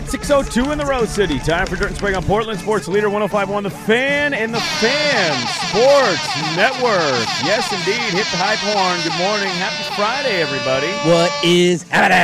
6:02 in the Rose City. Time for Dirt and Sprague on Portland Sports Leader 105.1 The Fan and the Fan Sports Network. Yes, indeed. Hit the hype horn. Good morning. Happy Friday, everybody. What is happening?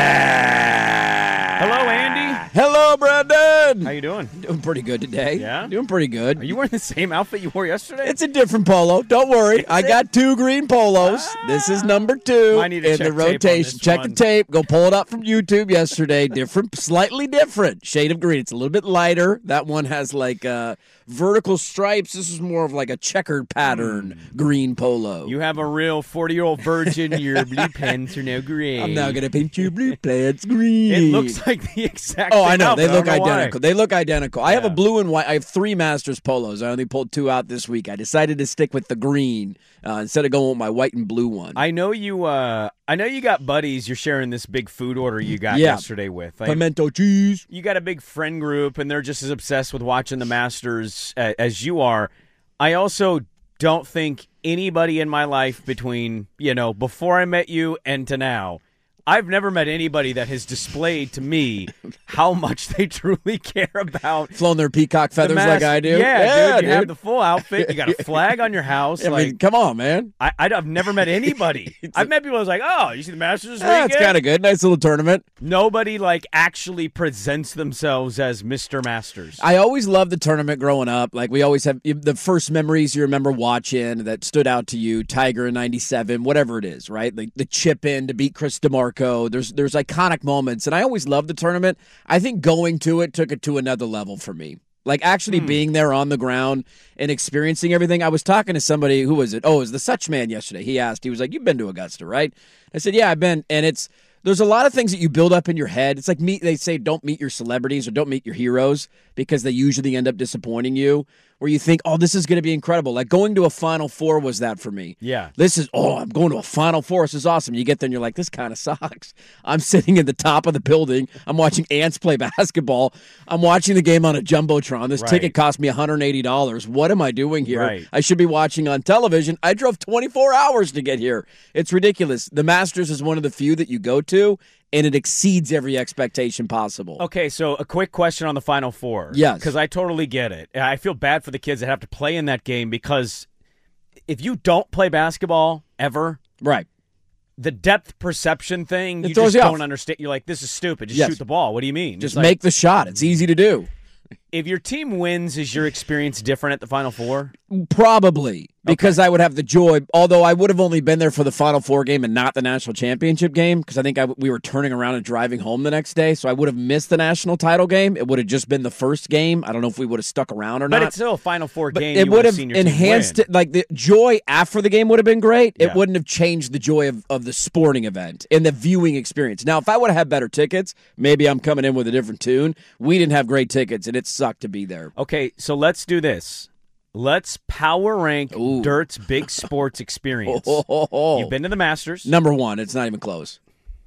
Hello, Andy. Hello, Brandon. How you doing? Doing pretty good today. Yeah? Doing pretty good. Are you wearing the same outfit you wore yesterday? It's a different polo. Don't worry. I got 2 green polos. This is number 2 I need to in check the tape on rotation. this Check one. the tape. Go pull it up from YouTube yesterday. Different, slightly different shade of green. It's a little bit lighter. That one has like vertical stripes. This is more of like a checkered pattern green polo. You have a real 40-year-old virgin. Your blue pants are now gray. I'm now going to paint your blue pants green. It looks like the exact Oh, same I know. outfit. They look I don't know why. identical. They look identical. I have Yeah. a blue and white. I have 3 Masters polos. I only pulled 2 out this week. I decided to stick with the green instead of going with my white and blue one. I know you. I know you got buddies. You're sharing this big food order you got Yeah. yesterday with. Like, Pimento cheese. you got a big friend group, and they're just as obsessed with watching the Masters as you are. I also don't think anybody in my life between before I met you and to now, I've never met anybody that has displayed to me how much they truly care about Flown their peacock feathers like I do. Yeah, dude, you have the full outfit. You got a flag on your house. I mean, come on, man. I've never met anybody. I've met people who's like, oh, you see the Masters this Yeah, weekend? it's kind of good. Nice little tournament. Nobody actually presents themselves as Mr. Masters. I always loved the tournament growing up. Like, we always have the first memories you remember watching that stood out to you, Tiger in 97, whatever it is, right? Like the chip in to beat Chris DeMarco. There's iconic moments, and I always loved the tournament. I think going to it took it to another level for me. Like, actually being there on the ground and experiencing everything. I was talking to somebody, who was it? Oh, it was the Such Man yesterday. He was like, you've been to Augusta, right? I said, yeah, I've been. And there's a lot of things that you build up in your head. It's like they say don't meet your celebrities or don't meet your heroes because they usually end up disappointing you, where you think, oh, this is going to be incredible. Like, going to a Final Four was that for me. Yeah. I'm going to a Final Four. This is awesome. You get there and you're like, this kind of sucks. I'm sitting at the top of the building. I'm watching ants play basketball. I'm watching the game on a Jumbotron. This Right. ticket cost me $180. What am I doing here? Right. I should be watching on television. I drove 24 hours to get here. It's ridiculous. The Masters is one of the few that you go to, and it exceeds every expectation possible. Okay, so a quick question on the Final Four. Yes. Because I totally get it. I feel bad for the kids that have to play in that game because if you don't play basketball ever, Right. the depth perception thing, It you throws just you off. don't understand. You're like, this is stupid. Just Yes. shoot the ball. What do you mean? Just It's like, make the shot. It's easy to do. if your team wins, is your experience different at the Final Four? Probably, because I would have the joy, although I would have only been there for the Final Four game and not the national championship game, because I think we were turning around and driving home the next day, so I would have missed the national title game. It would have just been the first game. I don't know if we would have stuck around or But not. it's still a Final Four But game. it you would have seen your team enhanced win. it. Like, the joy after the game would have been great. Yeah. It wouldn't have changed the joy of the sporting event and the viewing experience. Now, if I would have had better tickets, maybe I'm coming in with a different tune. We didn't have great tickets, and it sucked to be there. Okay, so let's do this. Let's power rank Ooh. Dirt's big sports experience. Oh. You've been to the Masters. Number 1. It's not even close.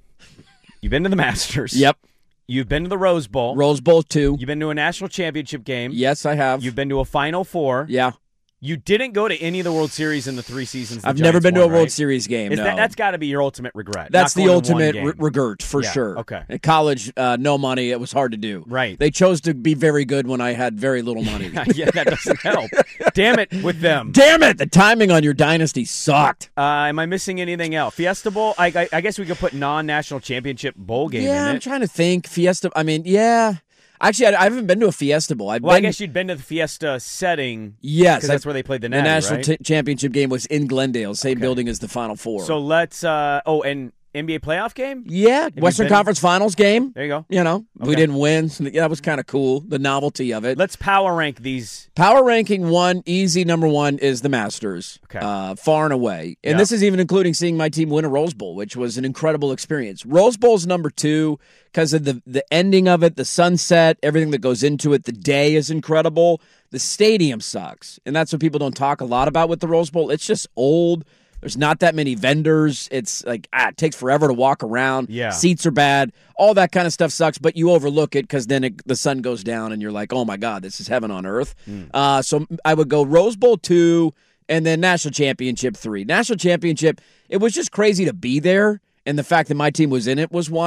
You've been to the Masters. Yep. You've been to the Rose Bowl. Rose Bowl 2. You've been to a national championship game. Yes, I have. You've been to a Final Four. Yeah. You didn't go to any of the World Series in the 3 seasons. the I've never Giants been to a won, World right? Series game. No. That's got to be your ultimate regret. That's not the going to one ultimate game. regret for Yeah, sure. okay. At college, no money. It was hard to do. Right. They chose to be very good when I had very little money. Yeah, that doesn't help. Damn it with them. Damn it! The timing on your dynasty sucked. Am I missing anything else? Fiesta Bowl? I guess we could put non-national championship bowl game Yeah, in I'm it. trying to think. Fiesta. I mean, yeah. Actually, I haven't been to a Fiesta Bowl. Well, I guess you'd been to the Fiesta setting. Yes, because that's where they played the the Natty, national right? championship game was in Glendale, same building as the Final Four. So let's. And NBA playoff game? yeah, you Western been- Conference Finals game. There you go. You know, we Okay. didn't win. So that was kind of cool. The novelty of it. Let's power rank these. Power ranking 1, easy number 1 is the Masters, Okay. far and away. And Yeah. this is even including seeing my team win a Rose Bowl, which was an incredible experience. Rose Bowl's number 2 because of the ending of it, the sunset, everything that goes into it. The day is incredible. The stadium sucks, and that's what people don't talk a lot about with the Rose Bowl. It's just old. There's not that many vendors. It's like, it takes forever to walk around. Yeah. Seats are bad. All that kind of stuff sucks, but you overlook it because then the sun goes down and you're like, oh my God, this is heaven on earth. So I would go Rose Bowl 2 and then National Championship 3. National Championship, it was just crazy to be there, and the fact that my team was in it was wild.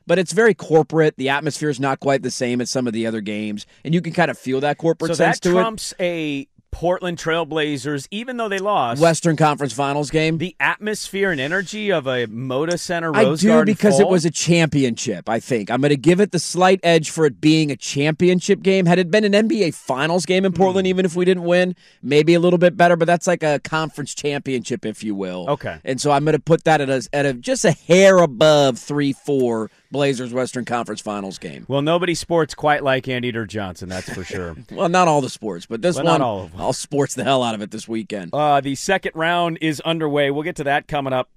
but it's very corporate. The atmosphere is not quite the same as some of the other games, and you can kind of feel that corporate So sense that to it. trumps a Portland Trailblazers, even though they lost. Western Conference Finals game. The atmosphere and energy of a Moda Center I Rose do Garden because full? it was a championship, I think. I'm going to give it the slight edge for it being a championship game. Had it been an NBA Finals game in Portland, even if we didn't win, maybe a little bit better, but that's like a conference championship, if you will. Okay. And so I'm going to put that at a just a hair above 3-4 Blazers Western Conference Finals game. Well, nobody sports quite like Anteater Johnson, that's for sure. Well, not all the sports, but this Well, one, not all of them. I'll sports the hell out of it this weekend. The second round is underway. We'll get to that coming up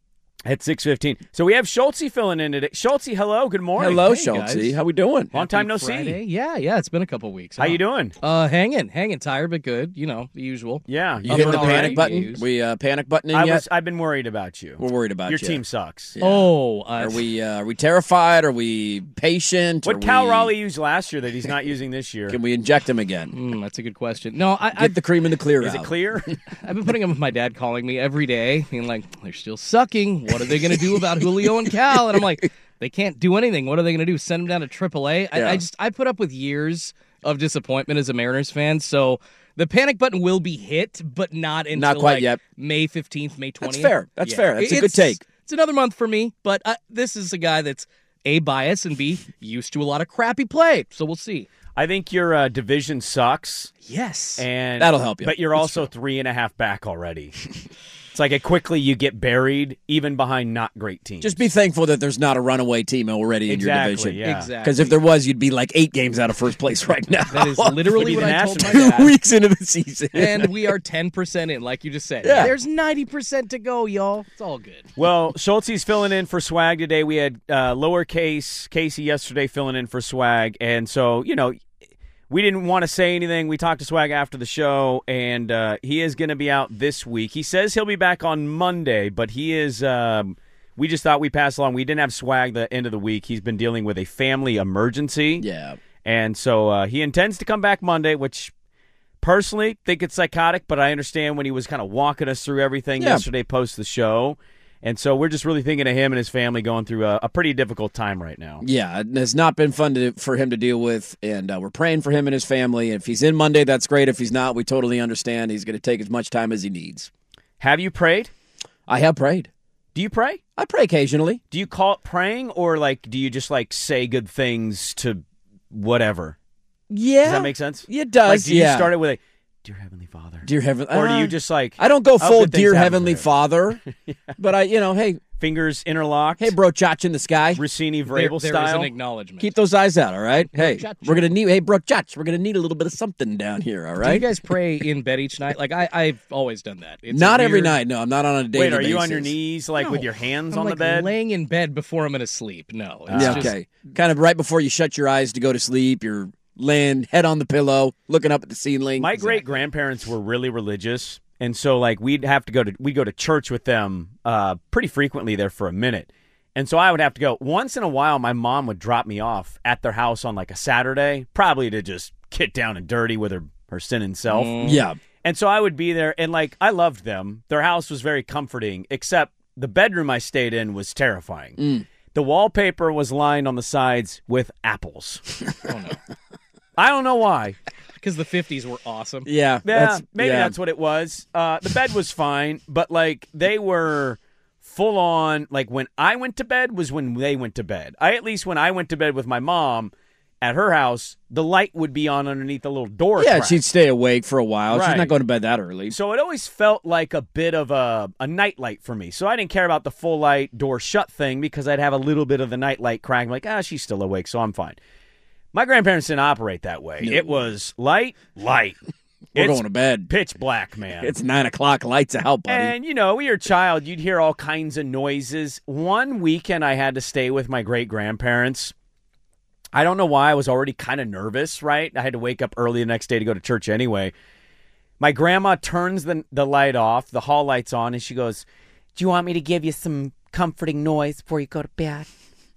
at 6:15. So we have Schultze filling in today. Schultze, hello. Good morning. Hello, Hey, Schultze. guys. How we doing? Long time no Friday. see. Yeah, it's been a couple weeks. How you doing? Hanging, tired but good. You know, the usual. Yeah. You Up hitting and the panic already. button? News. We panic buttoning yet? I've been worried about you. We're worried about Your you. team sucks. Yeah. Oh, Are we terrified? Are we patient? What Are Cal we- Raleigh used last year that he's not using this year? Can we inject him again? that's a good question. No, Get the cream and the clear Is out. it clear? I've been putting up with my dad calling me every day, being like, "They're still sucking. What are they going to do about Julio and Cal?" And I'm like, "They can't do anything. What are they going to do? Send them down to AAA?" Yeah. I put up with years of disappointment as a Mariners fan, so the panic button will be hit, but not until Not quite like, yet. May 15th, May 20th. That's fair. That's fair. That's a good take. It's another month for me, but this is a guy that's A, biased, and B, used to a lot of crappy play, so we'll see. I think your division sucks, Yes. and That'll help you. But you're also 3.5 back already. It's like quickly you get buried, even behind not great teams. Just be thankful that there's not a runaway team already in your Exactly, division. yeah. Exactly. Because if there was, you'd be like 8 games out of first place right now. That is literally Would be what the I told my Nationals. dad. 2 weeks into the season. And we are 10% in, like you just said. Yeah. There's 90% to go, y'all. It's all good. Well, Schultze's filling in for Swag today. We had lowercase Casey yesterday filling in for Swag. And so, we didn't want to say anything. We talked to Swag after the show, and he is going to be out this week. He says he'll be back on Monday, but he is we just thought we'd pass along. We didn't have Swag the end of the week. He's been dealing with a family emergency. Yeah. And so he intends to come back Monday, which personally think it's psychotic, but I understand when he was kind of walking us through everything yesterday post the show. And so we're just really thinking of him and his family going through a pretty difficult time right now. Yeah, it has not been fun for him to deal with, and we're praying for him and his family. If he's in Monday, that's great. If he's not, we totally understand. He's going to take as much time as he needs. Have you prayed? I have prayed. Do you pray? I pray occasionally. Do you call it praying, or do you just say good things to whatever? Yeah. Does that make sense? It does, Do you yeah. start it with a Dear Heavenly Father? Dear Heavenly... Or do you just I don't go full good things Dear happen Heavenly for him. Father, but hey, Fingers interlocked? hey, bro, chach in the sky. Rossini There Vrabel is style? an acknowledgement. Keep those eyes out, all right? Hey, Chach. we're going to need... Hey, bro, chach, we're going to need a little bit of something down here, all Do you right? guys pray in bed each night? Like, I've always done that. It's Not a every weird- night. No, I'm not on a daily Wait, are you on basis. your knees, No. with your hands I'm on the like bed? laying in bed before I'm going to sleep. No. It's Yeah, just- okay. Kind of right before you shut your eyes to go to sleep, you're laying head on the pillow, looking up at the ceiling. My great grandparents were really religious, and so we'd go to church with them pretty frequently there for a minute. And so I would have to go. Once in a while, my mom would drop me off at their house on a Saturday, probably to just get down and dirty with her sinning self. Yeah. And so I would be there, and I loved them. Their house was very comforting, except the bedroom I stayed in was terrifying. The wallpaper was lined on the sides with apples. Oh, no. I don't know why. Because the 50s were awesome. Yeah. Maybe that's what it was. The bed was fine, but they were full on. When I went to bed was when they went to bed. When I went to bed with my mom at her house, the light would be on underneath the little door. Yeah, crack. she'd stay awake for a while. She's Right. not going to bed that early. So it always felt like a bit of a night light for me. So I didn't care about the full light door shut thing because I'd have a little bit of the night light crack. I'm like, she's still awake, so I'm fine. My grandparents didn't operate that way. No. It was light. We're It's going to bed. pitch black, man. It's 9 o'clock. Lights out, buddy. And, when you're a child, you'd hear all kinds of noises. One weekend I had to stay with my great-grandparents. I don't know why. I was already kind of nervous, right? I had to wake up early the next day to go to church anyway. My grandma turns the light off, the hall light's on, and she goes, "Do you want me to give you some comforting noise before you go to bed?"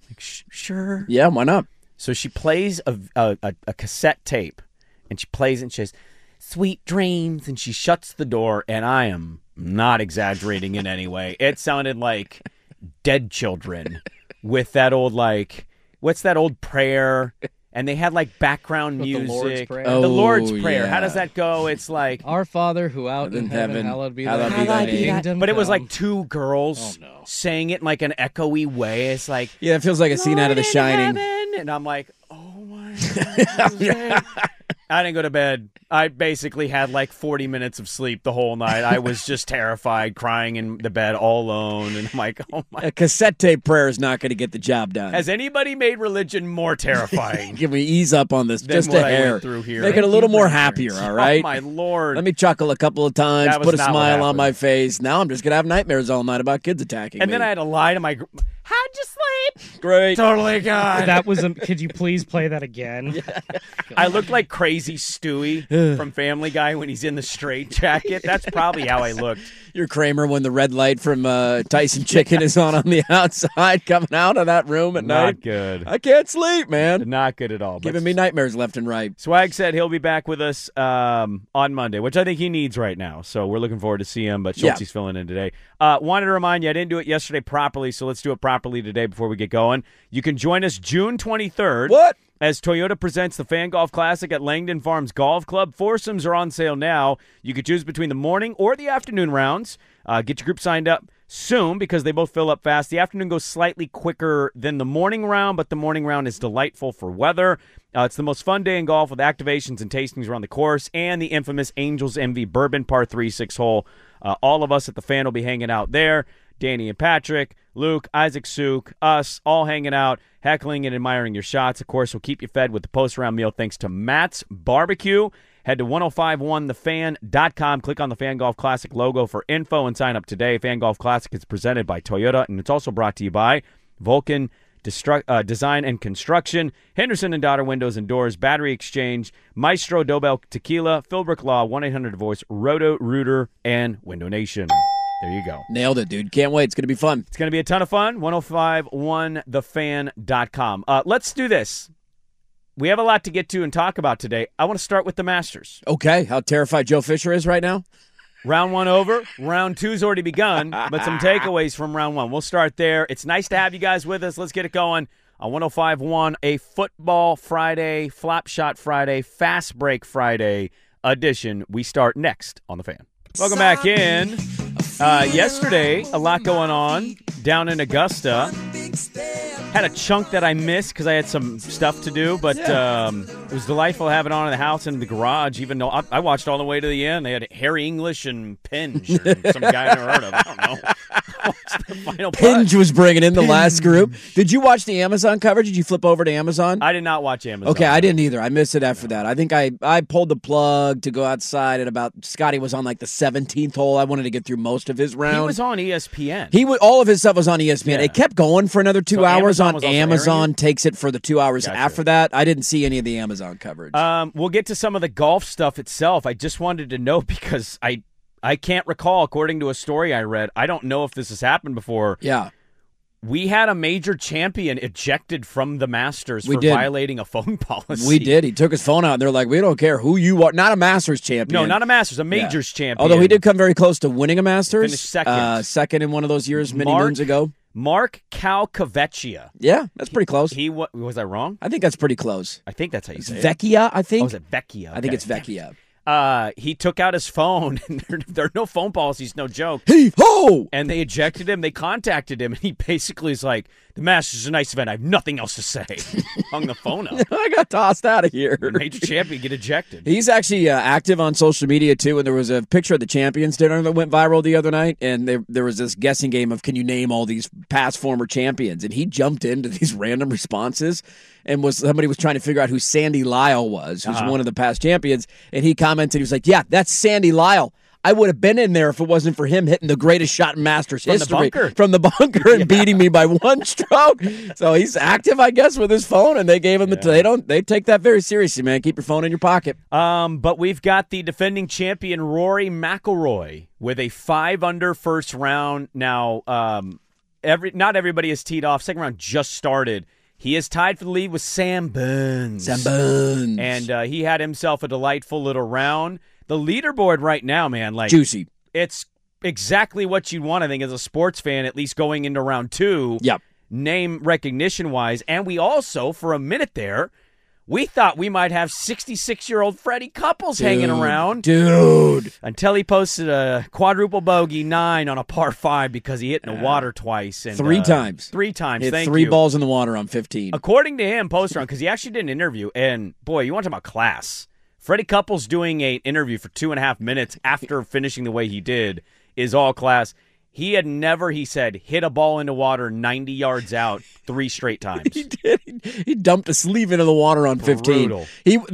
Sure. Yeah, why not? So she plays a cassette tape, and she plays it, and she says, "Sweet dreams," and she shuts the door, and I am not exaggerating in any way. It sounded like Dead Children with that old, like, what's that old prayer? And they had, like, background With the music. Lord's Prayer? The Lord's Oh, Prayer. How yeah. does that go? It's like, Our Father who art in heaven, hallowed be thy name. Kingdom but it was come. like two girls Oh, no. saying it in, like, an echoey way. It's like, Yeah, it feels like a scene out of The Lord in Shining. heaven. And I'm like, oh, my God. I didn't go to bed. I basically had like 40 minutes of sleep the whole night. I was just terrified, crying in the bed all alone. And I'm like, oh my. A cassette tape prayer is not going to get the job done. Has anybody made religion more terrifying? Can we ease up on this Than just what a I hair? went through here. Make it a little more happier, all right? Oh my Lord. Let me chuckle a couple of times, That was put a not what smile on happened. my face. Now I'm just going to have nightmares all night about kids attacking And me. then I had to lie to my how'd you sleep? Great. Totally good. That was could you please play that again? I looked like crazy Stewie from Family Guy when he's in the straight jacket. That's probably how I looked. You're Kramer when the red light from Tyson Chicken is on the outside coming out of that room at night. Not good. I can't sleep, man. Not good at all. But Giving me nightmares left and right. Swag said he'll be back with us on Monday, which I think he needs right now. So we're looking forward to see him, but Yeah. Schultze's filling in today. Wanted to remind you, I didn't do it yesterday properly, so let's do it properly today before we get going. You can join us June 23rd. What? As Toyota presents the Fan Golf Classic at Langdon Farms Golf Club. Foursomes are on sale now. You could choose between the morning or the afternoon rounds. Get your group signed up soon because they both fill up fast. The afternoon goes slightly quicker than the morning round, but the morning round is delightful for weather. It's the most fun day in golf with activations and tastings around the course and the infamous Angels Envy Bourbon Par 3 6-hole. All of us at the Fan will be hanging out there. Danny and Patrick, Luke, Isaac Suk, us, all hanging out, heckling and admiring your shots. Of course, we'll keep you fed with the post-round meal thanks to Matt's Barbecue. Head to 1051thefan.com. Click on the Fan Golf Classic logo for info and sign up today. Fan Golf Classic is presented by Toyota, and it's also brought to you by Vulcan Design and Construction, Henderson and Daughter Windows and Doors, Battery Exchange, Maestro Dobel Tequila, Philbrook Law, 1-800-DIVORCE, Roto-Rooter, and Window Nation. There you go. Nailed it, dude. Can't wait. It's going to be fun. It's going to be a ton of fun. 1051thefan.com. Let's do this. We have a lot to get to and talk about today. I want to start with the Masters. Okay. How terrified Joe Fisher is right now? Round one over. Round two's already begun, but some takeaways from round one. We'll start there. It's nice to have you guys with us. Let's get it going on 105.1, a Football Friday, Flop Shot Friday, Fast Break Friday edition. We start next on The Fan. Welcome back in. Yesterday, a lot going on down in Augusta. Had a chunk that I missed because I had some stuff to do, but it was delightful having it on in the house and in the garage, even though I watched all the way to the end. They had Harry English and Pinge, or some guy I never heard of. I don't know. I watched the final Pinge putt. was bringing in the last group. Did you watch the Amazon coverage? Did you flip over to Amazon? I did not watch Amazon. Okay, I didn't either. I missed it after that. I think I pulled the plug to go outside at about, Scotty was on like the 17th hole. I wanted to get through most of his round. He was on ESPN. All of his stuff was on ESPN. Yeah. It kept going for another 2 So hours Amazon on was also Amazon. airing it? Takes it for the 2 hours Gotcha. after that. I didn't see any of the Amazon coverage. We'll get to some of the golf stuff itself. I just wanted to know because I can't recall, according to a story I read, I don't know if this has happened before. yeah. We had a major champion ejected from the Masters We for did. violating a phone policy. We did. He took his phone out, and they're like, we don't care who you are. Not a Masters champion. No, not a Masters, a Majors champion. Although he did come very close to winning a Masters. Finished second. Second in one of those years many moons ago. Mark Calcavecchia. Yeah, that's pretty close. Was I wrong? I think that's pretty close. I think that's how you say it. Vecchia, I think. Oh, is it Vecchia? I think Okay. it's Vecchia. He took out his phone, and there are no phone policies, no joke. Hey, ho! And they ejected him. They contacted him, and he basically is like, the Masters is a nice event. I have nothing else to say. Hung the phone up. I got tossed out of here. Major champion get ejected. He's actually active on social media, too, and there was a picture of the Champions Dinner that went viral the other night, and there was this guessing game of, can you name all these past former champions? And he jumped into these random responses, and somebody was trying to figure out who Sandy Lyle was, who's one of the past champions, and he commented, he was like, yeah, that's Sandy Lyle. I would have been in there if it wasn't for him hitting the greatest shot in Masters From the history. bunker. From the bunker and beating me by one stroke. So he's active, I guess, with his phone, and they gave him they take that very seriously, man. Keep your phone in your pocket. But we've got the defending champion Rory McIlroy with a 5-under first round. Now, not everybody is teed off. Second round just started. He is tied for the lead with Sam Burns. And he had himself a delightful little round. The leaderboard right now, man, like Juicy. it's exactly what you'd want, I think, as a sports fan, at least going into round two. Yep. name recognition-wise. And we also, for a minute there, we thought we might have 66-year-old Freddie Couples hanging around. Dude. Until he posted a quadruple bogey 9 on a par 5 because he hit in the water twice. And, 3 times. 3 times, Hit thank 3 you. balls in the water on 15. According to him, post-round, because he actually did an interview, and boy, you want to talk about class. Freddie Couples doing an interview for 2.5 minutes after finishing the way he did is all class. He had never, he said, hit a ball into water 90 yards out 3 straight times. He did. He dumped a sleeve into the water on 15. Brutal.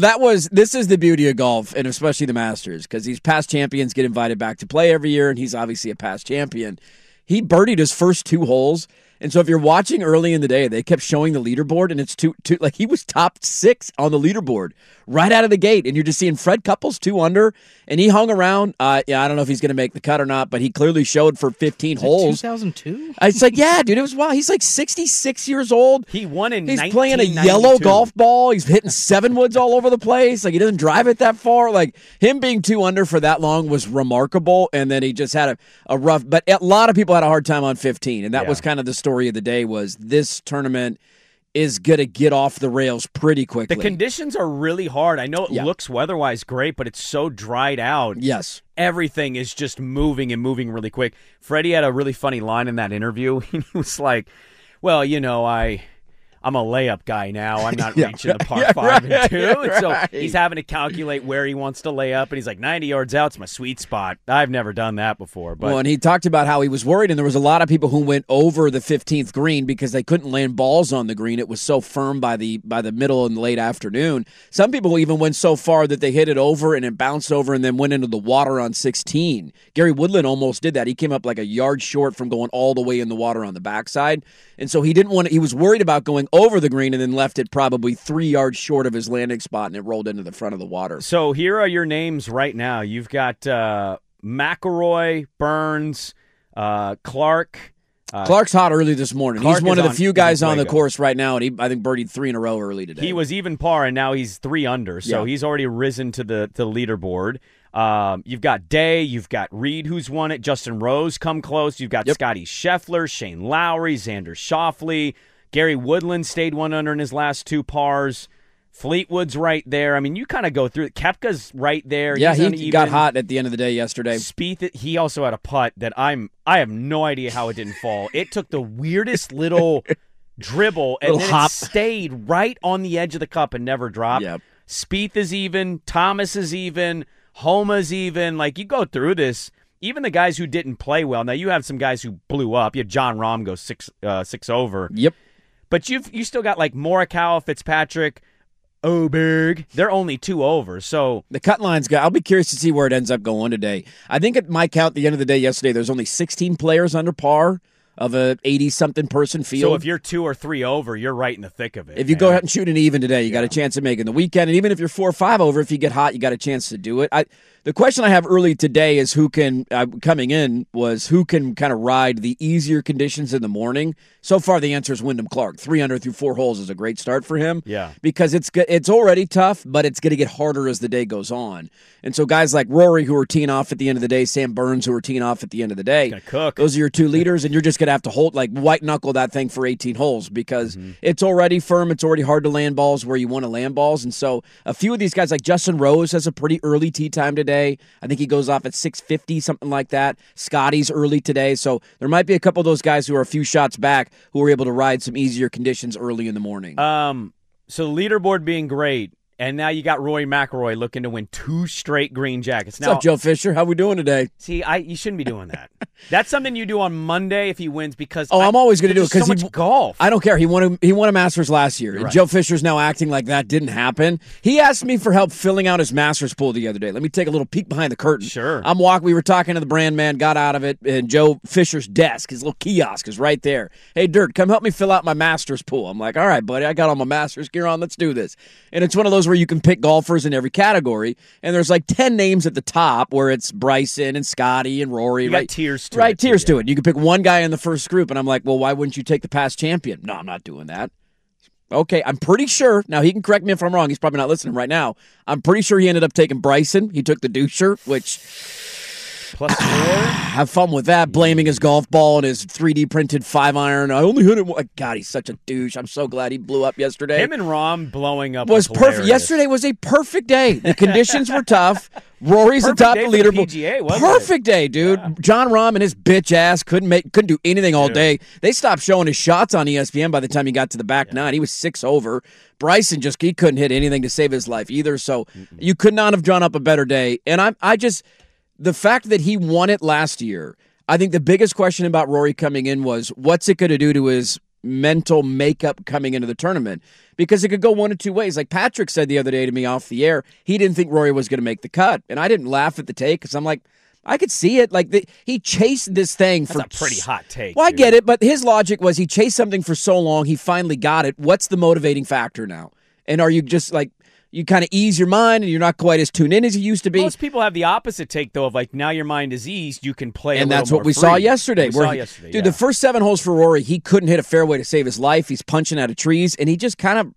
This is the beauty of golf, and especially the Masters, because these past champions get invited back to play every year, and he's obviously a past champion. He birdied his first 2 holes. And so if you're watching early in the day, they kept showing the leaderboard, and it's two like he was top 6 on the leaderboard right out of the gate. And you're just seeing Fred Couples 2 under, and he hung around. I don't know if he's going to make the cut or not, but he clearly showed for 15 holes. 2002? It's like, yeah, dude, it was wild. He's like 66 years old. He won in He's 1992. playing a yellow golf ball. He's hitting 7 woods all over the place. Like, he doesn't drive it that far. Like, him being 2 under for that long was remarkable. And then he just had a rough, but a lot of people had a hard time on 15. And that was kind of the story of the day, was this tournament is going to get off the rails pretty quickly. The conditions are really hard. I know it looks weather-wise great, but it's so dried out. Yes. Everything is just moving and moving really quick. Freddie had a really funny line in that interview. He was like, well, you know, I'm a layup guy now. I'm not reaching the par 5 and 2. And so he's having to calculate where he wants to lay up. And he's like, 90 yards out's my sweet spot. I've never done that before. But well, and he talked about how he was worried, and there was a lot of people who went over the 15th green because they couldn't land balls on the green. It was so firm by the middle and late afternoon. Some people even went so far that they hit it over and it bounced over and then went into the water on 16. Gary Woodland almost did that. He came up like a yard short from going all the way in the water on the backside. And so he was worried about going over the green and then left it probably 3 yards short of his landing spot, and it rolled into the front of the water. So here are your names right now. You've got McIlroy, Burns, Clark. Clark's hot early this morning. Clark He's one of the few guys on the fuego. course right now, and he, I think, birdied 3 in a row early today. He was even par, and now he's 3 under, so he's already risen to the leaderboard. You've got Day, you've got Reed, who's won it. Justin Rose come close. You've got Scotty Scheffler, Shane Lowry, Xander Schauffele. Gary Woodland stayed 1 under in his last 2 pars. Fleetwood's right there. I mean, you kind of go through it. Koepka's right there. Yeah, He's he uneven. got hot at the end of the day yesterday. Spieth, he also had a putt that I have no idea how it didn't fall. It took the weirdest little dribble, and then hop. it stayed right on the edge of the cup and never dropped. Yep. Spieth is even. Thomas is even. Homa's even. Like, you go through this. Even the guys who didn't play well. Now, you have some guys who blew up. You had John Rahm go 6 over. Yep. But you still got, like, Morikawa, Fitzpatrick, Oberg. They're only 2 over. So The cut line's got. I'll be curious to see where it ends up going today. I think at my count, at the end of the day yesterday, there's only 16 players under par of a 80-something person field. So if you're 2 or 3 over, you're right in the thick of it. If you go out and shoot an even today, you got a chance of making the weekend. And even if you're 4 or 5 over, if you get hot, you got a chance to do it. The question I have early today is who can kind of ride the easier conditions in the morning. So far, the answer is Wyndham Clark. 3 under through 4 holes is a great start for him. Yeah. Because it's already tough, but it's going to get harder as the day goes on. And so guys like Rory, who are teeing off at the end of the day, Sam Burns, who are teeing off at the end of the day, gonna cook. Those are your 2 leaders, and you're just going to have to hold, like, white knuckle that thing for 18 holes because it's already firm. It's already hard to land balls where you want to land balls. And so a few of these guys, like Justin Rose, has a pretty early tee time today. I think he goes off at 6:50, something like that. Scotty's early today. So there might be a couple of those guys who are a few shots back who are able to ride some easier conditions early in the morning. So the leaderboard being great, and now you got Rory McIlroy looking to win 2 straight green jackets. What's up, Joe Fisher? How we doing today? See, you shouldn't be doing that. That's something you do on Monday if he wins because I'm always going to do it because so much golf. I don't care. He won a Masters last year, and Right. Joe Fisher's now acting like that didn't happen. He asked me for help filling out his Masters pool the other day. Let me take a little peek behind the curtain. Sure. We were talking to the brand man, got out of it, and Joe Fisher's desk, his little kiosk, is right there. Hey, Dirt, come help me fill out my Masters pool. I'm like, all right, buddy, I got all my Masters gear on. Let's do this. And it's one of those where you can pick golfers in every category, and there's like 10 names at the top where it's Bryson and Scotty and Rory. You got tiers to it. Right, tiers to it. You can pick one guy in the first group, and I'm like, well, why wouldn't you take the past champion? No, I'm not doing that. Okay, I'm pretty sure. Now, he can correct me if I'm wrong. He's probably not listening right now. I'm pretty sure he ended up taking Bryson. He took the doucher, which +4. Have fun with that, blaming his golf ball and his 3D printed 5-iron. I only hit it. God, he's such a douche. I'm so glad he blew up yesterday. Him and Rahm blowing up was perfect. hilarious. Yesterday was a perfect day. The conditions were tough. Rory's atop the leaderboard. Perfect day, dude. Yeah. John Rahm and his bitch ass couldn't do anything all day. They stopped showing his shots on ESPN by the time he got to the back nine. He was 6 over. Bryson he couldn't hit anything to save his life either. So you could not have drawn up a better day. And the fact that he won it last year, I think the biggest question about Rory coming in was, what's it going to do to his mental makeup coming into the tournament? Because it could go one of two ways. Like Patrick said the other day to me off the air, he didn't think Rory was going to make the cut. And I didn't laugh at the take because I'm like, I could see it. Like he chased this thing for... That's a pretty hot take. Well, I get it, but his logic was he chased something for so long, he finally got it. What's the motivating factor now? And are you just like... You kind of ease your mind, and you're not quite as tuned in as you used to be. Most people have the opposite take, though, of like, now your mind is eased, you can play and a little that's what more we free. saw yesterday. Dude, the first 7 holes for Rory, he couldn't hit a fairway to save his life. He's punching out of trees, and he just kind of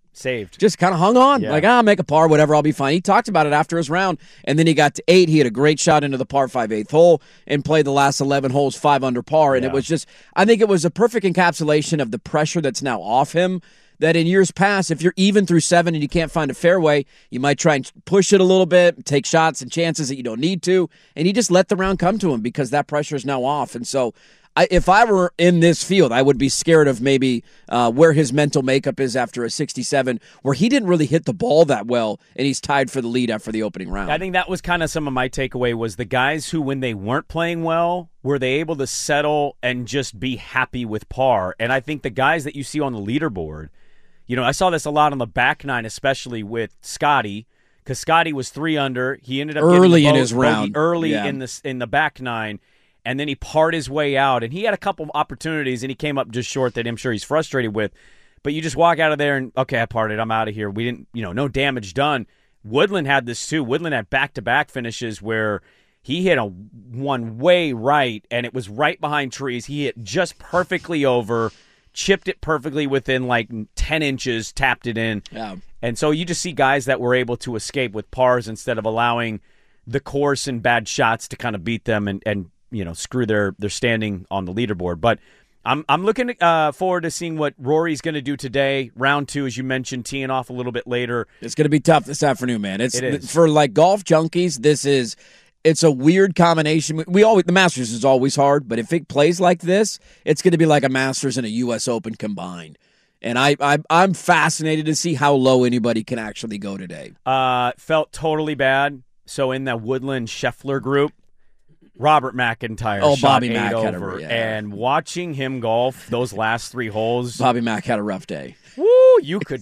hung on. Yeah. Like, I'll make a par, whatever, I'll be fine. He talked about it after his round, and then he got to 8. He had a great shot into the par 5 8th hole and played the last 11 holes 5 under par, and it was just, I think it was a perfect encapsulation of the pressure that's now off him. That in years past, if you're even through 7 and you can't find a fairway, you might try and push it a little bit, take shots and chances that you don't need to, and he just let the round come to him because that pressure is now off. And so if I were in this field, I would be scared of maybe where his mental makeup is after a 67, where he didn't really hit the ball that well, and he's tied for the lead after the opening round. I think that was kind of some of my takeaway was the guys who, when they weren't playing well, were they able to settle and just be happy with par. And I think the guys that you see on the leaderboard, I saw this a lot on the back nine, especially with Scotty, because Scotty was 3 under. He ended up early getting in his round, early in the back nine, and then he parred his way out. And he had a couple of opportunities, and he came up just short that I'm sure he's frustrated with. But you just walk out of there and, okay, I parted. I'm out of here. We didn't, no damage done. Woodland had this too. Woodland had back-to-back finishes where he hit one way right, and it was right behind trees. He hit just perfectly over, chipped it perfectly within like 10 inches, tapped it in. Yeah. And so you just see guys that were able to escape with pars instead of allowing the course and bad shots to kind of beat them and screw their standing on the leaderboard. But I'm looking forward to seeing what Rory's going to do today. Round 2, as you mentioned, teeing off a little bit later. It's going to be tough this afternoon, man. It is. For like golf junkies, it's a weird combination. The Masters is always hard, but if it plays like this, it's going to be like a Masters and a U.S. Open combined. And I'm fascinated to see how low anybody can actually go today. Felt totally bad. So in that Woodland Scheffler group, Robert McIntyre shot Bobby 8 Mack over. And watching him golf those last 3 holes. Bobby Mack had a rough day. Woo, you could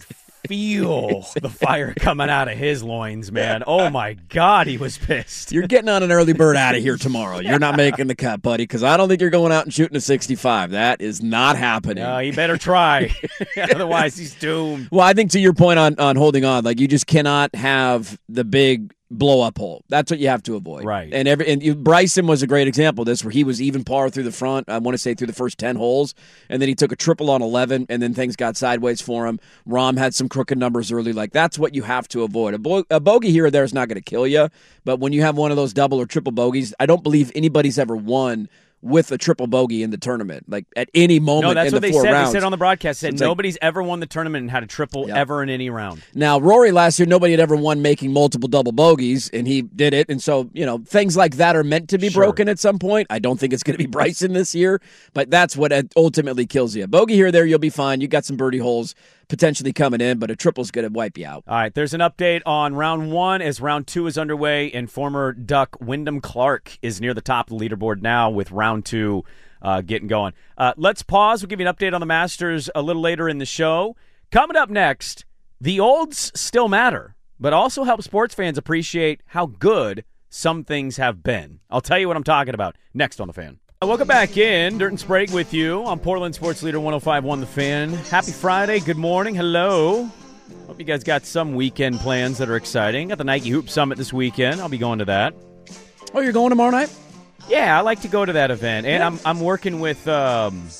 feel the fire coming out of his loins, man. Oh, my God, he was pissed. You're getting on an early bird out of here tomorrow. You're not making the cut, buddy, because I don't think you're going out and shooting a 65. That is not happening. No, he better try. Otherwise, he's doomed. Well, I think to your point on holding on, like you just cannot have the big blow-up hole. That's what you have to avoid. Right. And Bryson was a great example of this, where he was even par through the front, I want to say through the first 10 holes, and then he took a triple on 11, and then things got sideways for him. Rahm had some crooked numbers early. Like, that's what you have to avoid. A bogey here or there is not going to kill you, but when you have one of those double or triple bogeys, I don't believe anybody's ever won with a triple bogey in the tournament, like at any moment. No, that's in what the they 4 said. rounds. They said on the broadcast, It's nobody's ever won the tournament and had a triple ever in any round. Now, Rory last year, nobody had ever won making multiple double bogeys, and he did it. And so, things like that are meant to be broken at some point. I don't think it's going to be Bryson this year, but that's what ultimately kills you. Bogey here or there, you'll be fine. You got some birdie holes potentially coming in, but a triple's going to wipe you out. All right, there's an update on round 1 as round 2 is underway, and former Duck Wyndham Clark is near the top of the leaderboard now with round 2 getting going. Let's pause. We'll give you an update on the Masters a little later in the show. Coming up next, the olds still matter, but also help sports fans appreciate how good some things have been. I'll tell you what I'm talking about next on The Fan. Welcome back in. Dirt and Sprague with you on Portland Sports Leader 105.1 The Fan. Happy Friday. Good morning. Hello. Hope you guys got some weekend plans that are exciting. Got the Nike Hoop Summit this weekend. I'll be going to that. Oh, you're going tomorrow night? Yeah, I like to go to that event. And I'm working with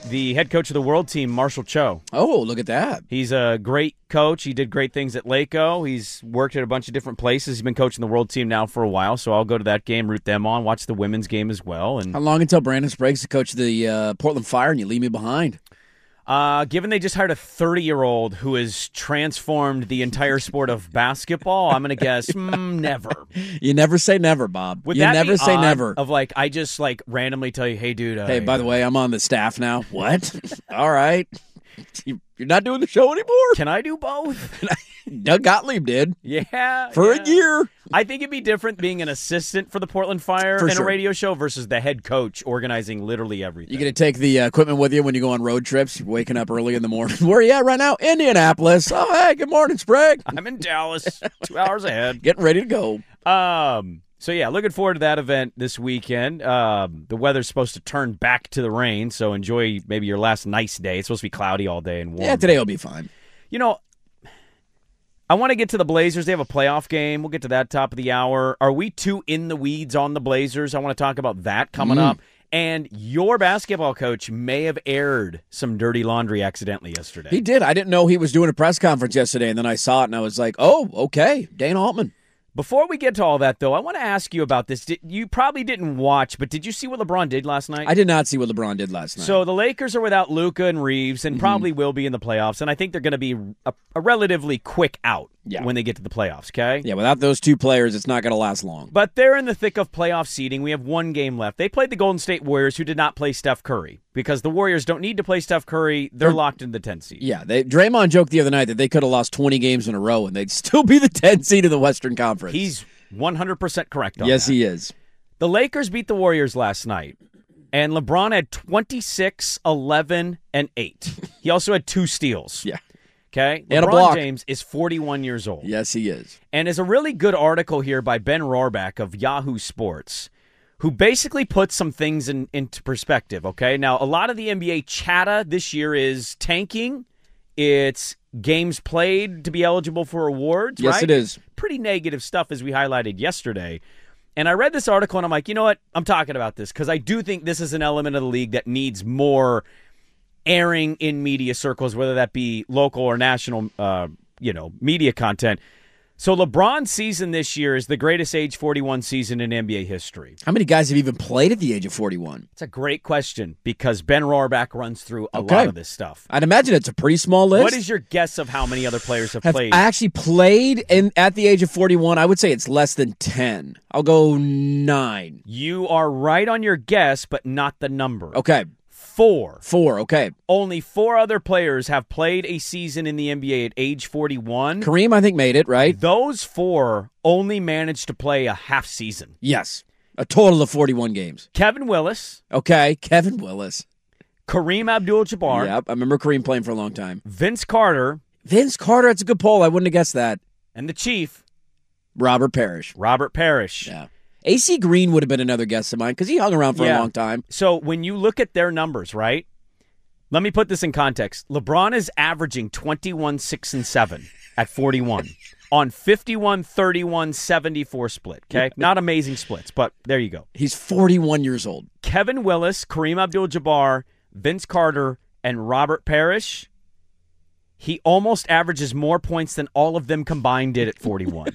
the head coach of the world team, Marshall Cho. Oh, look at that. He's a great coach. He did great things at Laco. He's worked at a bunch of different places. He's been coaching the world team now for a while, so I'll go to that game, root them on, watch the women's game as well. And How long until Brandon Sprague's the coach of the Portland Fire and you leave me behind? given they just hired a 30-year-old who has transformed the entire sport of basketball, I'm going to guess never. You never say never, Bob. Would you that never be say odd never. Of like, I just like randomly tell you, hey, dude. Hey, by the way, I'm on the staff now. What? All right. You're not doing the show anymore? Can I do both? Doug Gottlieb did. Yeah. For yeah. a year. I think it'd be different being an assistant for the Portland Fire For in sure. a radio show versus the head coach organizing literally everything. You going to take the equipment with you when you go on road trips? You're waking up early in the morning. Where are you at right now? Indianapolis. Oh, hey, good morning, Sprague. I'm in Dallas, 2 hours ahead. Getting ready to go. So, yeah, looking forward to that event this weekend. The weather's supposed to turn back to the rain, so enjoy maybe your last nice day. It's supposed to be cloudy all day and warm. Yeah, today will be fine. You know, I want to get to the Blazers. They have a playoff game. We'll get to that top of the hour. Are we too in the weeds on the Blazers? I want to talk about that coming up. And your basketball coach may have aired some dirty laundry accidentally yesterday. He did. I didn't know he was doing a press conference yesterday, and then I saw it, and I was like, oh, okay, Dana Altman. Before we get to all that, though, I want to ask you about this. You probably didn't watch, but did you see what LeBron did last night? I did not see what LeBron did last night. So the Lakers are without Luka and Reeves and probably will be in the playoffs, and I think they're going to be a relatively quick out when they get to the playoffs, okay? Yeah, without those two players, it's not going to last long. But they're in the thick of playoff seeding. We have one game left. They played the Golden State Warriors, who did not play Steph Curry, because the Warriors don't need to play Steph Curry. They're locked in the 10th seed. Yeah, Draymond joked the other night that they could have lost 20 games in a row, and they'd still be the 10th seed in the Western Conference. He's 100% correct on Yes, that. he is. The Lakers beat the Warriors last night, and LeBron had 26, 11, and 8. He also had 2 steals. Yeah. Okay? And a LeBron block. James is 41 years old. Yes, he is. And there's a really good article here by Ben Rohrbach of Yahoo Sports, who basically puts some things into perspective, okay? Now, a lot of the NBA chatter this year is tanking. It's games played to be eligible for awards, Yes, right? it is. Pretty negative stuff, as we highlighted yesterday. And I read this article, and I'm like, you know what? I'm talking about this because I do think this is an element of the league that needs more airing in media circles, whether that be local or national, media content. So LeBron's season this year is the greatest age 41 season in NBA history. How many guys have even played at the age of 41? It's a great question because Ben Rohrbach runs through a lot of this stuff. I'd imagine it's a pretty small list. What is your guess of how many other players have I played? actually played at the age of 41. I would say it's less than 10. I'll go 9. You are right on your guess, but not the number. Okay. 4. 4, okay. Only 4 other players have played a season in the NBA at age 41. Kareem, I think, made it, right? Those 4 only managed to play a half season. Yes. A total of 41 games. Kevin Willis. Okay. Kevin Willis. Kareem Abdul-Jabbar. Yep. I remember Kareem playing for a long time. Vince Carter. Vince Carter, that's a good poll. I wouldn't have guessed that. And the Chief. Robert Parrish. Robert Parrish. Yeah. AC Green would have been another guess of mine because he hung around for a long time. So when you look at their numbers, right? Let me put this in context. LeBron is averaging 21, 6, and 7 at 41 on 51, 31, 74 split. Okay? Not amazing splits, but there you go. He's 41 years old. Kevin Willis, Kareem Abdul-Jabbar, Vince Carter, and Robert Parrish. He almost averages more points than all of them combined did at 41.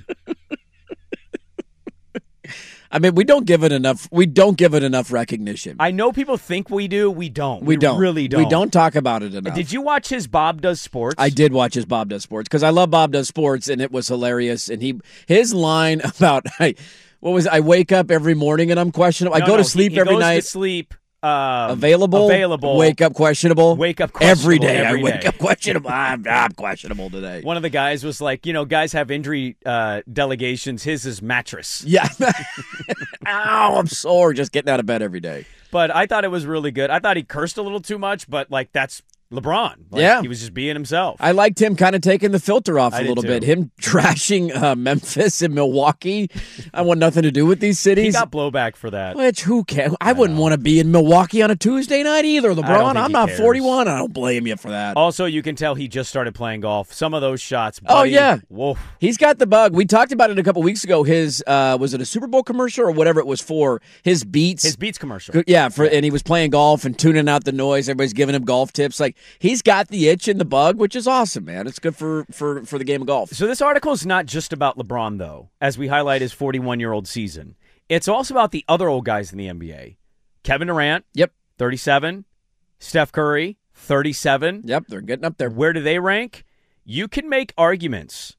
I mean, we don't give it enough. We don't give it enough recognition. I know people think we do. We don't. We don't. Really don't. We don't talk about it enough. Did you watch his Bob Does Sports? I did watch his Bob Does Sports because I love Bob Does Sports, and it was hilarious. And his line about I wake up every morning and I'm questionable. I go to sleep he every goes night. To sleep. Available. Wake up questionable. Wake up questionable every day. Every I wake day. up questionable. I'm questionable today. One of the guys was like, guys have injury delegations. His is mattress. Yeah. Ow, I'm sore just getting out of bed every day. But I thought it was really good. I thought he cursed a little too much, but like that's LeBron. Like, Yeah. He was just being himself. I liked him kind of taking the filter off I a did little too. bit. Him trashing Memphis and Milwaukee. I want nothing to do with these He cities. got blowback for that. Which, who cares? I wouldn't want to be in Milwaukee on a Tuesday night either, LeBron. think I'm he not cares. 41. I don't blame you for that. Also, you can tell he just started playing golf. Some of those shots, buddy, Oh, yeah. woof. He's got the bug. We talked about it a couple weeks ago. His, was it a Super Bowl commercial or whatever it was for? His Beats. His Beats commercial. Yeah, and he was playing golf and tuning out the noise. Everybody's giving him golf tips. Like, he's got the itch and the bug, which is awesome, man. It's good for the game of golf. So this article is not just about LeBron, though, as we highlight his 41-year-old season. It's also about the other old guys in the NBA. Kevin Durant, Yep. 37. Steph Curry, 37. Yep, they're getting up there. Where do they rank? You can make arguments.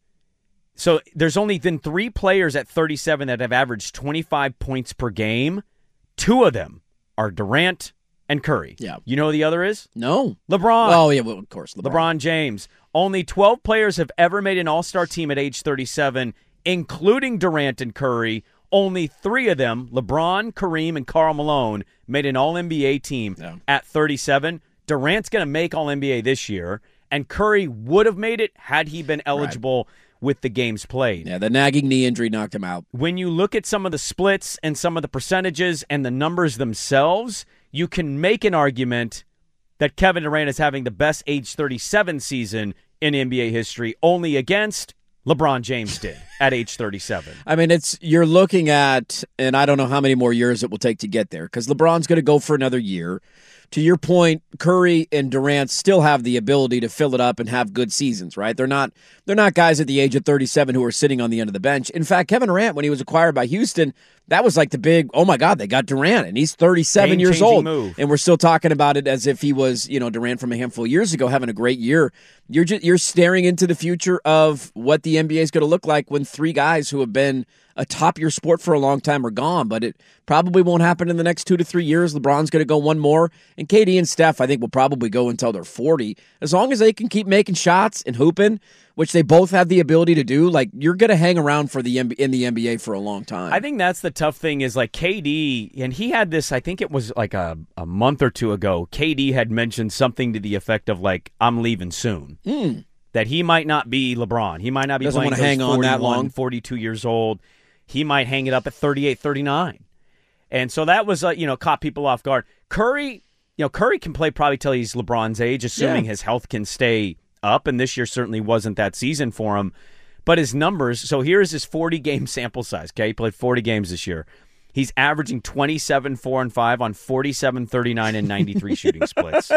So there's only been 3 players at 37 that have averaged 25 points per game. 2 of them are Durant and Curry. Yeah. You know who the other is? No. LeBron. Oh, yeah, well, of course. LeBron James. Only 12 players have ever made an all-star team at age 37, including Durant and Curry. Only 3 of them, LeBron, Kareem, and Karl Malone, made an all-NBA team at 37. Durant's going to make all-NBA this year, and Curry would have made it had he been eligible with the games played. Yeah, the nagging knee injury knocked him out. When you look at some of the splits and some of the percentages and the numbers themselves, you can make an argument that Kevin Durant is having the best age 37 season in NBA history, only against LeBron James did at age 37. I mean, you're looking at, and I don't know how many more years it will take to get there, because LeBron's going to go for another year. To your point, Curry and Durant still have the ability to fill it up and have good seasons, right? They're not guys at the age of 37 who are sitting on the end of the bench. In fact, Kevin Durant, when he was acquired by Houston, that was like the big, oh my God, they got Durant, and he's 37 years old. Move. And we're still talking about it as if he was, Durant from a handful of years ago having a great year. You're staring into the future of what the NBA is going to look like when 3 guys who have been atop your sport for a long time are gone, but it probably won't happen in the next 2 to 3 years. LeBron's going to go one more, and KD and Steph, I think, will probably go until they're 40. As long as they can keep making shots and hooping, which they both have the ability to do, like, you're going to hang around in the NBA for a long time. I think that's the tough thing is, like, KD, and he had this, I think it was like a month or 2 ago, KD had mentioned something to the effect of, like, I'm leaving soon. That he might not be LeBron. He might not be Doesn't playing want to hang on that 41, long. 42 years old. He might hang it up at 38, 39. And so that was, caught people off guard. Curry can play probably till he's LeBron's age, assuming his health can stay up. And this year certainly wasn't that season for him. But his numbers, so here's his 40-game sample size. Okay, he played 40 games this year. He's averaging 27, 4, and 5 on 47, 39, and 93 shooting splits.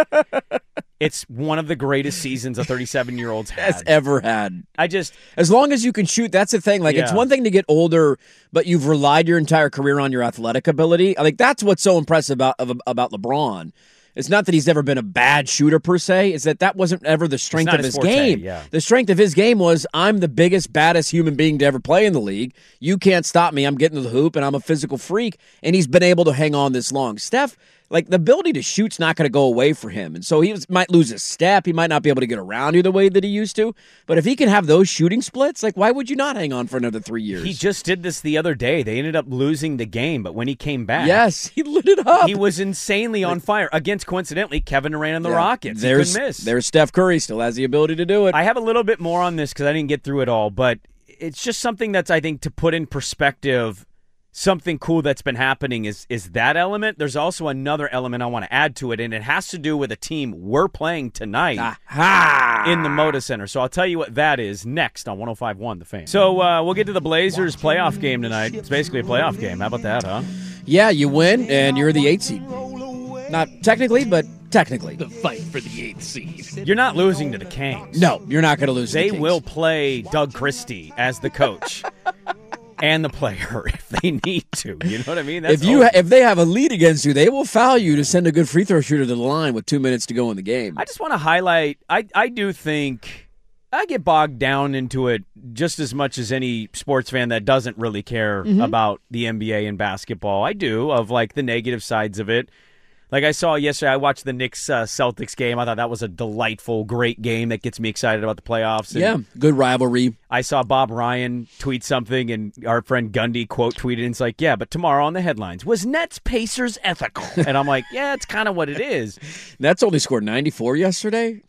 It's one of the greatest seasons a 37-year-old's had. Has ever had. As long as you can shoot, that's the thing. Like, it's one thing to get older, but you've relied your entire career on your athletic ability. Like, that's what's so impressive about LeBron. It's not that he's never been a bad shooter per se. It's that wasn't ever the strength of his forte, game. yeah. The strength of his game was, I'm the biggest, baddest human being to ever play in the league. You can't stop me. I'm getting to the hoop, and I'm a physical freak. And he's been able to hang on this long. Steph, like, the ability to shoot's not going to go away for him. And so might lose his step. He might not be able to get around you the way that he used to. But if he can have those shooting splits, like, why would you not hang on for another 3 years? He just did this the other day. They ended up losing the game, but when he came back, yes, he lit it up. he was insanely on fire against, coincidentally, Kevin Durant and the Rockets. He couldn't miss. There's Steph Curry, still has the ability to do it. I have a little bit more on this because I didn't get through it all, but it's just something that's, I think, to put in perspective, something cool that's been happening is that element. There's also another element I want to add to it, and it has to do with a team we're playing tonight in the Moda Center. So I'll tell you what that is next on 105.1 The Fan. So we'll get to the Blazers playoff game tonight. It's basically a playoff game. How about that, huh? Yeah, you win, and you're the 8th seed. Not technically, but technically. The fight for the 8th seed. You're not losing to the Kings. No, you're not going to lose to the They Kings. will play Doug Christie as the coach. And the player, if they need to. You know what I mean? If they have a lead against you, they will foul you to send a good free throw shooter to the line with 2 minutes to go in the game. I just want to highlight, I do think I get bogged down into it just as much as any sports fan that doesn't really care about the NBA and basketball. I do, of like the negative sides of it. Like I saw yesterday, I watched the Knicks Celtics game. I thought that was a delightful, great game that gets me excited about the playoffs. And Yeah, good rivalry. I saw Bob Ryan tweet something, and our friend Gundy quote tweeted, and it's like, yeah, but tomorrow on the headlines, was Nets Pacers ethical? And I'm like, yeah, it's kind of what it is. Nets only scored 94 yesterday.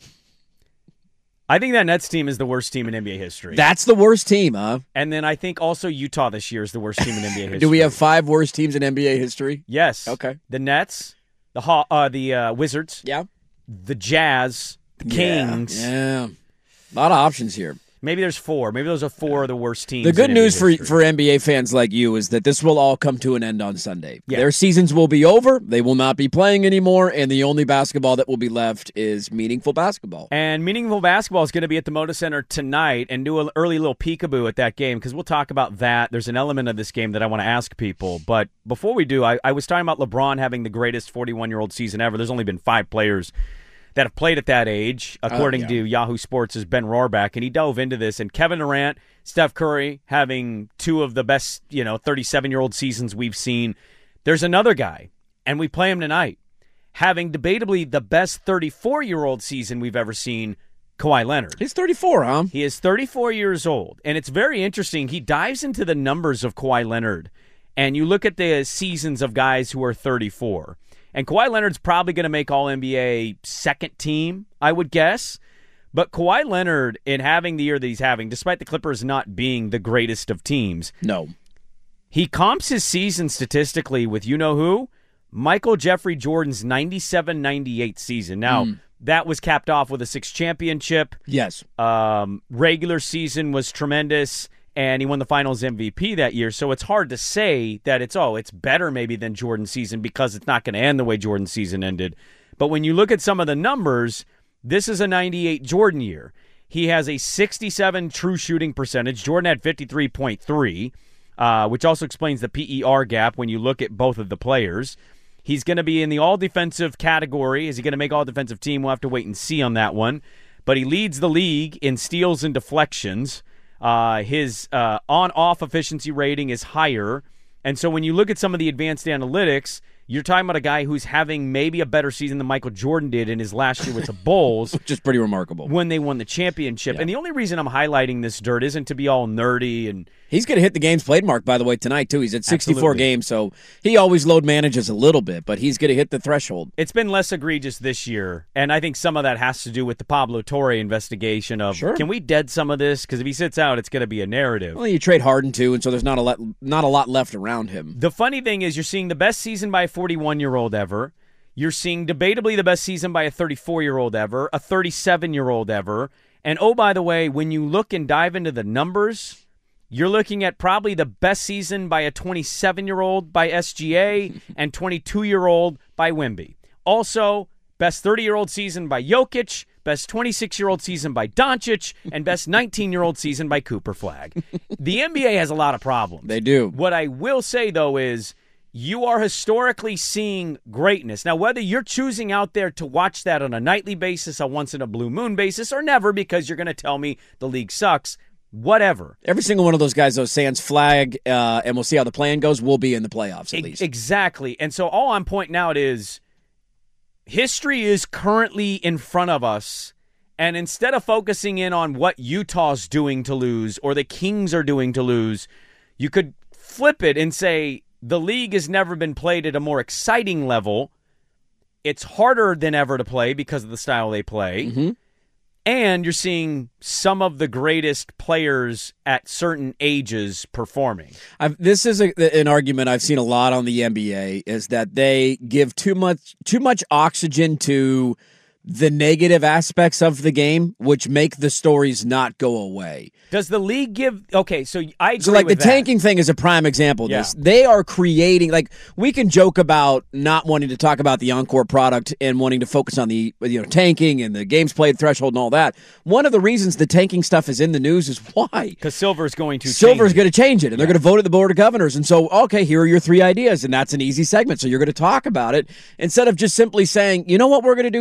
I think that Nets team is the worst team in NBA history. That's the worst team, huh? And then I think also Utah this year is the worst team in NBA history. Do we have 5 worst teams in NBA history? Yes. Okay. The Nets, the Wizards, Yeah. the Jazz, the Kings. Yeah. A lot of options here. Maybe there's 4. Maybe those are 4 of the worst teams. The good in news NBA history. for NBA fans like you is that this will all come to an end on Sunday. Yeah. Their seasons will be over. They will not be playing anymore, and the only basketball that will be left is meaningful basketball. And meaningful basketball is going to be at the Moda Center tonight, and do an early little peekaboo at that game because we'll talk about that. There's an element of this game that I want to ask people. But before we do, I was talking about LeBron having the greatest 41-year-old season ever. There's only been 5 players that have played at that age, according to Yahoo Sports' Ben Rohrback, and he dove into this. And Kevin Durant, Steph Curry having 2 of the best, 37-year-old seasons we've seen. There's another guy, and we play him tonight, having debatably the best 34-year-old season we've ever seen, Kawhi Leonard. He's 34, huh? He is 34 years old, and it's very interesting. He dives into the numbers of Kawhi Leonard, and you look at the seasons of guys who are 34. And Kawhi Leonard's probably going to make All-NBA second team, I would guess. But Kawhi Leonard, in having the year that he's having, despite the Clippers not being the greatest of teams, No. he comps his season statistically with you-know-who? Michael Jeffrey Jordan's 97-98 season. Now, that was capped off with a 6th championship. Yes. Regular season was tremendous, and he won the Finals MVP that year. So it's hard to say that it's better maybe than Jordan's season because it's not going to end the way Jordan's season ended. But when you look at some of the numbers, this is a 98 Jordan year. He has a 67 true shooting percentage. Jordan had 53.3, which also explains the PER gap when you look at both of the players. He's going to be in the all-defensive category. Is he going to make all-defensive team? We'll have to wait and see on that one. But he leads the league in steals and deflections. His on-off efficiency rating is higher. And so when you look at some of the advanced analytics, you're talking about a guy who's having maybe a better season than Michael Jordan did in his last year with the Bulls. Which is pretty remarkable. When they won the championship. Yeah. And the only reason I'm highlighting this dirt isn't to be all nerdy and He's going to hit the games played mark, by the way, tonight, too. He's at 64 Absolutely. games, so he always load manages a little bit, but he's going to hit the threshold. it's been less egregious this year, and I think some of that has to do with the Pablo Torre investigation of, Sure. can we dead some of this? Because if he sits out, it's going to be a narrative. Well, you trade Harden, too, and so there's not a lot left around him. The funny thing is you're seeing the best season by a 41-year-old ever. You're seeing debatably the best season by a 34-year-old ever, a 37-year-old ever. And, oh, by the way, when you look and dive into the numbers, you're looking at probably the best season by a 27-year-old by SGA and 22-year-old by Wemby. Also, best 30-year-old season by Jokic, best 26-year-old season by Doncic, and best 19-year-old season by Cooper Flag. The NBA has a lot of problems. They do. What I will say, though, is you are historically seeing greatness. Now, whether you're choosing out there to watch that on a nightly basis, a once-in-a-blue moon basis, or never because you're going to tell me the league sucks, whatever. Every single one of those guys, though, sans Flag, and we'll see how the plan goes, will be in the playoffs at least. Exactly. And so all I'm pointing out is history is currently in front of us, and instead of focusing in on what Utah's doing to lose or the Kings are doing to lose, you could flip it and say the league has never been played at a more exciting level. It's harder than ever to play because of the style they play. Mm-hmm. And you're seeing some of the greatest players at certain ages performing. This is an argument I've seen a lot on the NBA, is that they give too much oxygen to the negative aspects of the game, which make the stories not go away. Does the league give... Okay, so I agree So, like, the with that. tanking thing is a prime example of this. They are creating... Like, we can joke about not wanting to talk about the Encore product and wanting to focus on the tanking and the games played threshold and all that. One of the reasons the tanking stuff is in the news is why? Because Silver's going to Silver's change going to change it, and they're going to vote at the Board of Governors. And so, okay, here are your 3 ideas, and that's an easy segment. So you're going to talk about it instead of just simply saying, you know what we're going to do? Screw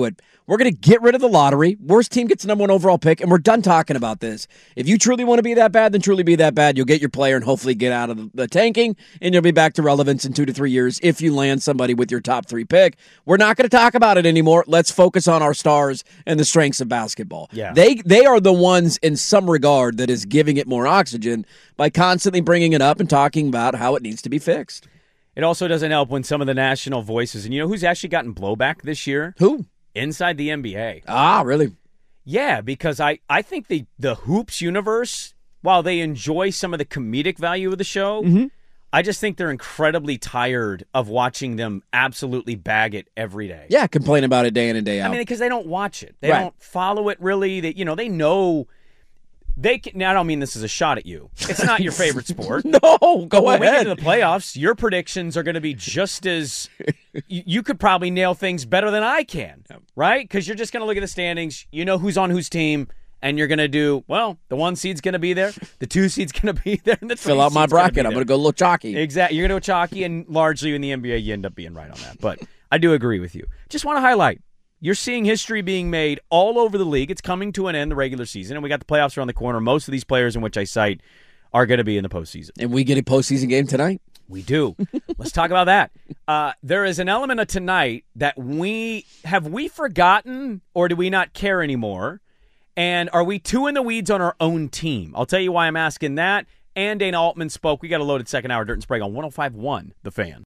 to it. We're going to get rid of the lottery. Worst team gets the number 1 overall pick, and we're done talking about this. If you truly want to be that bad, then truly be that bad. You'll get your player and hopefully get out of the tanking, and you'll be back to relevance in 2 to 3 years if you land somebody with your top 3 pick. We're not going to talk about it anymore. Let's focus on our stars and the strengths of basketball. Yeah. They are the ones in some regard that is giving it more oxygen by constantly bringing it up and talking about how it needs to be fixed. It also doesn't help when some of the national voices, and you know who's actually gotten blowback this year? Who? Inside the NBA. Ah, really? Yeah, because I think the Hoops universe, while they enjoy some of the comedic value of the show, I just think they're incredibly tired of watching them absolutely bag it every day. Yeah, complain about it day in and day out. I mean, because they don't watch it. They Right. don't follow it really. They know they can. Now, I don't mean this as a shot at you. It's not your favorite sport. No, go When we get ahead. to the playoffs, your predictions are going to be just as you could probably nail things better than I can, right? Because you're just going to look at the standings, you know who's on whose team, and you're going to do, well, the 1 seed's going to be there, the 2 seed's going to be there, and the 3 Fill out my seed's gonna be bracket. I'm there. going to go a little chalky. Exactly. You're going to go chalky, and largely in the NBA, you end up being right on that. But I do agree with you. Just want to highlight, you're seeing history being made all over the league. It's coming to an end, the regular season, and we got the playoffs around the corner. Most of these players in which I cite are going to be in the postseason. And we get a postseason game tonight? We do. Let's talk about that. There is an element of tonight that we forgotten, or do we not care anymore? And are we too in the weeds on our own team? I'll tell you why I'm asking that. And Dana Altman spoke. We got a loaded second hour, Dirt and Sprague on 105.1 The Fan.